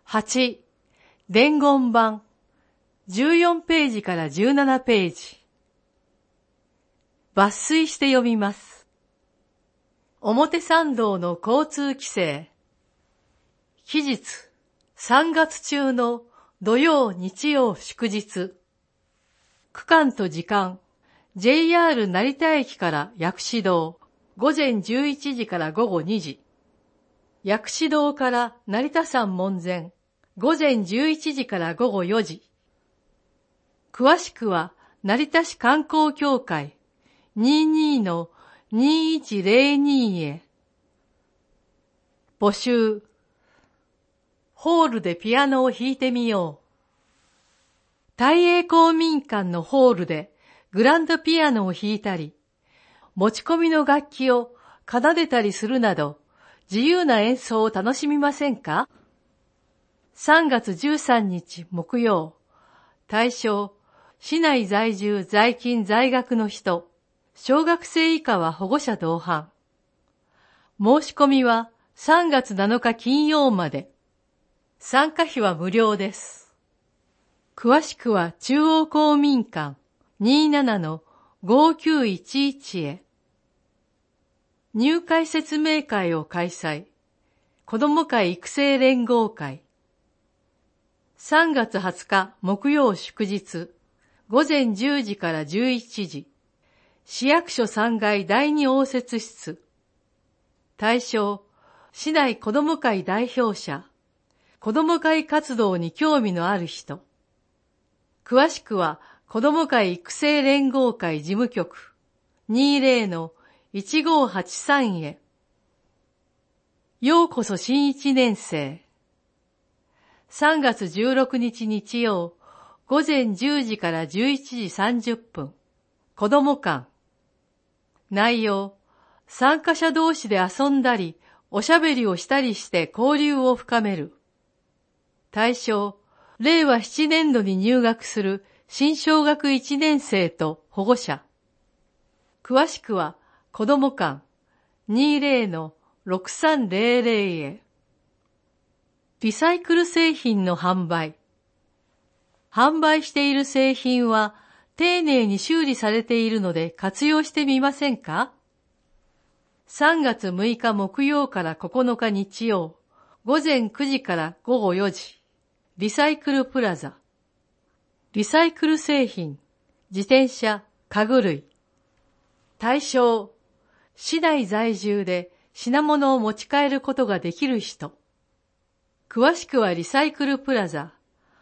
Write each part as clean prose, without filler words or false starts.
8、伝言版、14ページから17ページ。抜粋して読みます。表参道の交通規制。期日、3月中の土曜日曜祝日。区間と時間、JR 成田駅から薬師堂、午前11時から午後2時。薬師堂から成田山門前、午前11時から午後4時。詳しくは、成田市観光協会 22-2102 へ。募集。ホールでピアノを弾いてみよう。大英公民館のホールでグランドピアノを弾いたり、持ち込みの楽器を奏でたりするなど、自由な演奏を楽しみませんか？ 3 月13日木曜。対象、市内在住在勤在学の人、小学生以下は保護者同伴。申し込みは3月7日金曜まで。参加費は無料です。詳しくは中央公民館 27-5911 へ。入会説明会を開催。子ども会育成連合会。3月20日木曜祝日、午前10時から11時。市役所3階第2応接室。対象、市内子ども会代表者。子ども会活動に興味のある人。詳しくは、子ども会育成連合会事務局 20-1583 へ。ようこそ新1年生。3月16日日曜、午前10時から11時30分。子ども館。内容、参加者同士で遊んだり、おしゃべりをしたりして交流を深める。対象、令和7年度に入学する新小学1年生と保護者。詳しくは、子ども館 20-6300 へ。リサイクル製品の販売。販売している製品は、丁寧に修理されているので活用してみませんか？ 3 月6日木曜から9日日曜、午前9時から午後4時。リサイクルプラザ。リサイクル製品、自転車、家具類。対象、市内在住で品物を持ち帰ることができる人。詳しくはリサイクルプラザ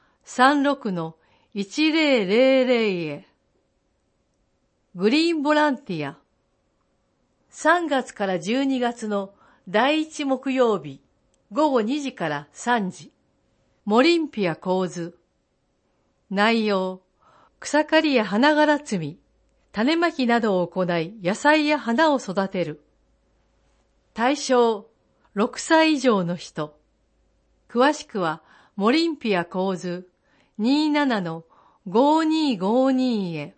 36-1000 へ。グリーンボランティア。3月から12月の第1木曜日、午後2時から3時。モリンピア構図。内容、草刈りや花柄摘み、種まきなどを行い野菜や花を育てる。対象、6歳以上の人。詳しくは、モリンピア構図 27-5252 へ。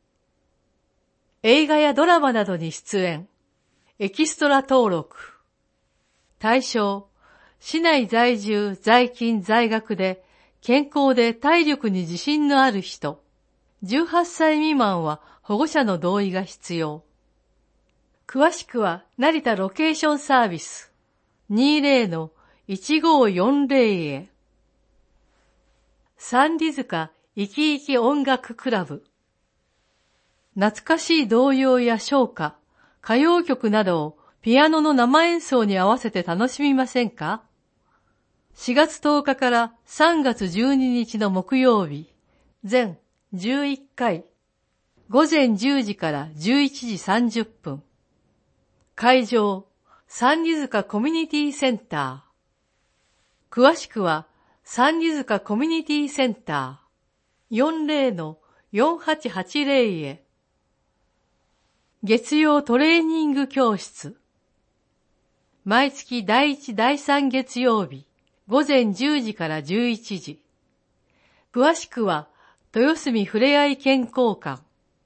映画やドラマなどに出演。エキストラ登録。対象、市内在住在勤在学で健康で体力に自信のある人。18歳未満は保護者の同意が必要。詳しくは成田ロケーションサービス 20-1540 へ。三里塚いきいき音楽クラブ。懐かしい童謡や唱歌、歌謡曲などをピアノの生演奏に合わせて楽しみませんか？ 4 月10日から3月12日の木曜日、全11回、午前10時から11時30分。会場、三里塚コミュニティセンター。詳しくは、三里塚コミュニティセンター 40-4880 へ。月曜トレーニング教室。毎月第1第3月曜日、午前10時から11時。詳しくは、豊住ふれあい健康館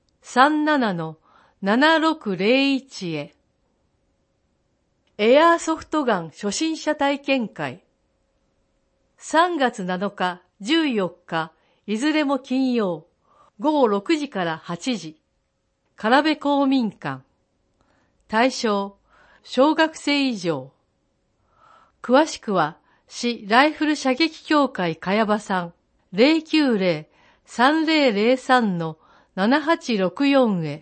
37-7601 へ。エアーソフトガン初心者体験会。 3月7日、14日、いずれも金曜、午後6時から8時。唐部公民館。対象、小学生以上。詳しくは、市ライフル射撃協会茅場さん 090-3003-7864 へ。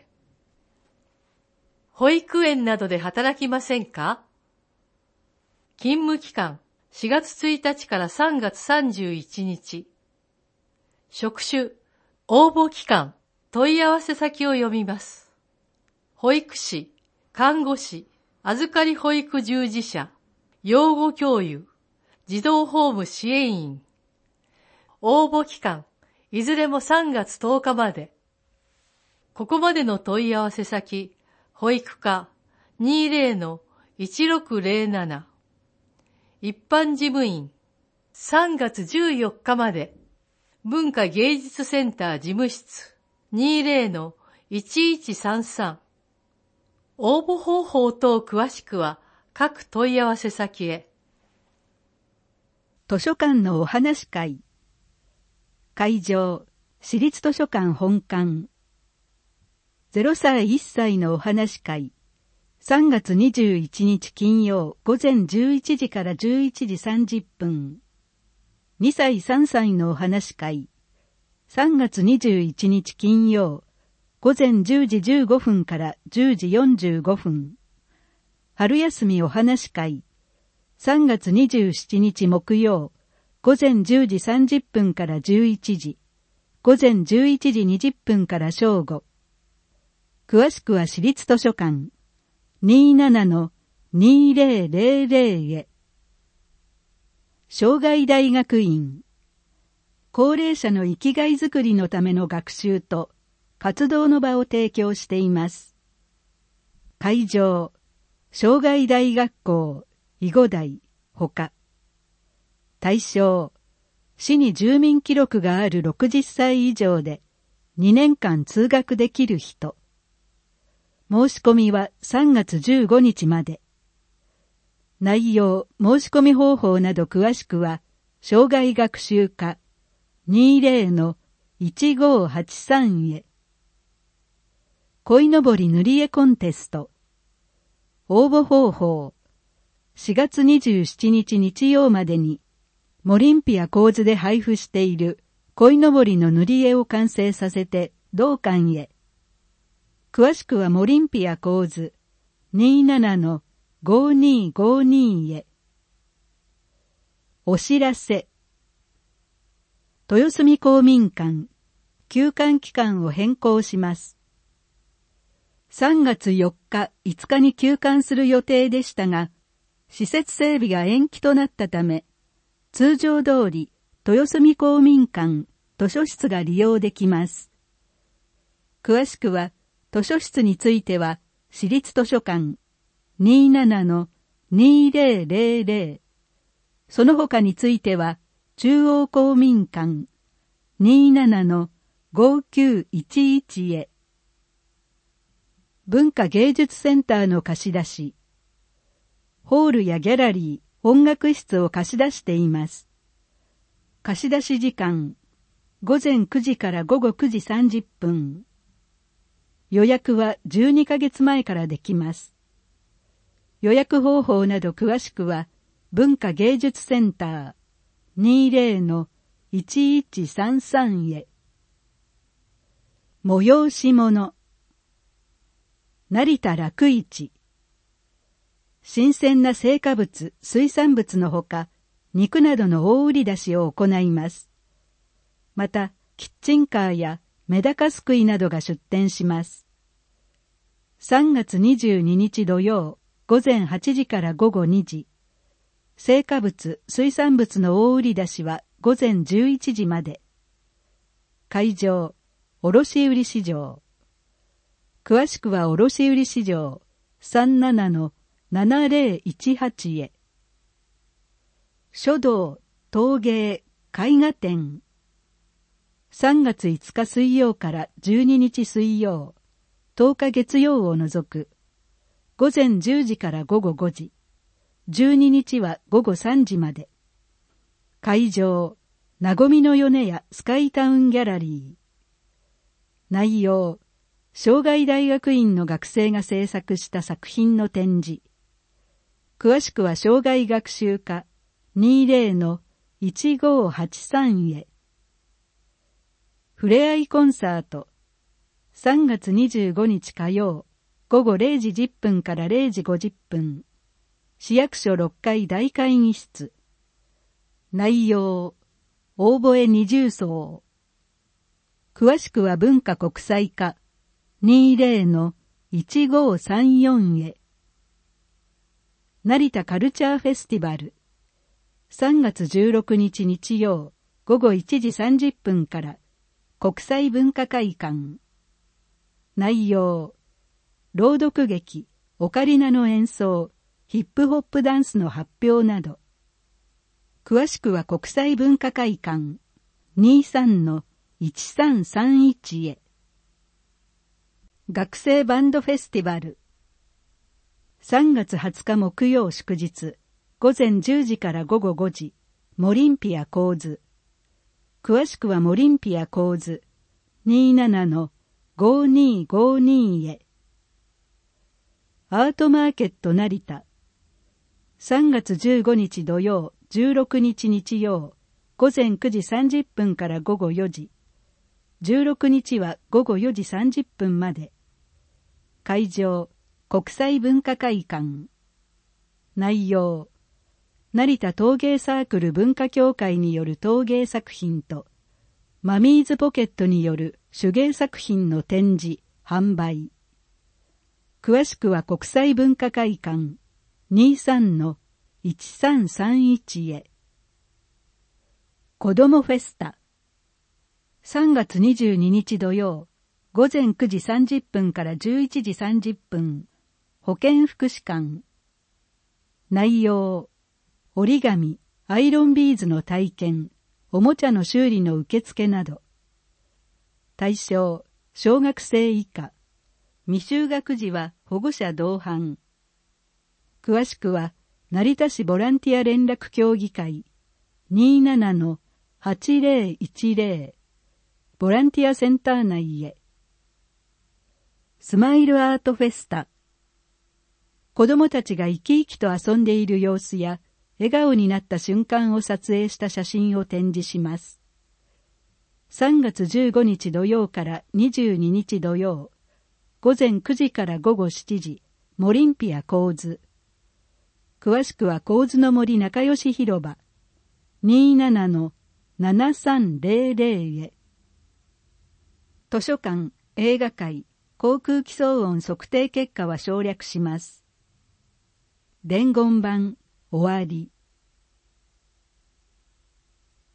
保育園などで働きませんか？勤務期間4月1日から3月31日。職種、応募期間、問い合わせ先を読みます。保育士、看護師、預かり保育従事者、養護教諭、児童ホーム支援員。応募期間、いずれも3月10日まで。ここまでの問い合わせ先、保育課 20-1607。一般事務員、3月14日まで。文化芸術センター事務室 20-1133。応募方法等詳しくは各問い合わせ先へ。 図書館のお話会。会場、市立図書館本館。0歳1歳のお話会。3月21日金曜午前11時から11時30分。2歳3歳のお話会。3月21日金曜午前10時15分から10時45分。春休みお話会。3月27日木曜午前10時30分から11時。午前11時20分から正午。詳しくは市立図書館。27-2000へ。障害大学院。高齢者の生きがいづくりのための学習と活動の場を提供しています。会場、障害大学校、囲碁台、ほか。対象、市に住民記録がある60歳以上で2年間通学できる人。申し込みは3月15日まで。内容、申し込み方法など詳しくは、障害学習課 20-1583 へ。鯉のぼり塗り絵コンテスト。応募方法。4月27日日曜までに、モリンピア構図で配布している鯉のぼりの塗り絵を完成させて同館へ。詳しくはモリンピア構図 27-5252 へ。お知らせ。豊澄公民館、休館期間を変更します。3月4日、5日に休館する予定でしたが、施設整備が延期となったため、通常通り豊澄公民館図書室が利用できます。詳しくは、図書室については、市立図書館 27-2000。その他については、中央公民館 27-5911 へ。文化芸術センターの貸し出し。ホールやギャラリー、音楽室を貸し出しています。貸し出し時間、午前9時から午後9時30分。予約は12ヶ月前からできます。予約方法など詳しくは、文化芸術センター 20-1133 へ。催し物。成田楽市。新鮮な青果物、水産物のほか、肉などの大売り出しを行います。また、キッチンカーやメダカすくいなどが出店します。3月22日土曜、午前8時から午後2時。青果物、水産物の大売り出しは午前11時まで。会場、卸売市場。詳しくは卸売市場 37-7018 へ。書道、陶芸、絵画展。3月5日水曜から12日水曜、10日月曜を除く。午前10時から午後5時。12日は午後3時まで。 会場、なごみの米屋スカイタウンギャラリー。内容、障害大学院の学生が制作した作品の展示。詳しくは障害学習課 20-1583 へ。ふれあいコンサート。3月25日火曜、午後0時10分から0時50分。市役所6階大会議室。内容、オーボエ二重奏。詳しくは文化国際課 20-1534 へ。成田カルチャーフェスティバル。3月16日日曜午後1時30分から国際文化会館。内容、朗読劇、オカリナの演奏、ヒップホップダンスの発表など。詳しくは国際文化会館 23-1331 へ。学生バンドフェスティバル。3月20日木曜祝日、午前10時から午後5時、モリンピア構図。詳しくはモリンピア構図 27-5252 へ。アートマーケット成田。3月15日土曜、16日日曜、午前9時30分から午後4時。16日は午後4時30分まで。会場、国際文化会館。内容、成田陶芸サークル文化協会による陶芸作品と、マミーズポケットによる手芸作品の展示、販売。詳しくは国際文化会館 23-1331 へ。子どもフェスタ。3月22日土曜、午前9時30分から11時30分、保健福祉館。内容、折り紙、アイロンビーズの体験、おもちゃの修理の受付など。対象、小学生以下。未就学児は保護者同伴。詳しくは、成田市ボランティア連絡協議会 27-8010 ボランティアセンター内へ。スマイルアートフェスタ。子どもたちが生き生きと遊んでいる様子や笑顔になった瞬間を撮影した写真を展示します。3月15日土曜から22日土曜、午前9時から午後7時、モリンピア構図。詳しくは構図の森仲良し広場 27-7300 へ。図書館、映画館、航空機騒音測定結果は省略します。伝言板終わり。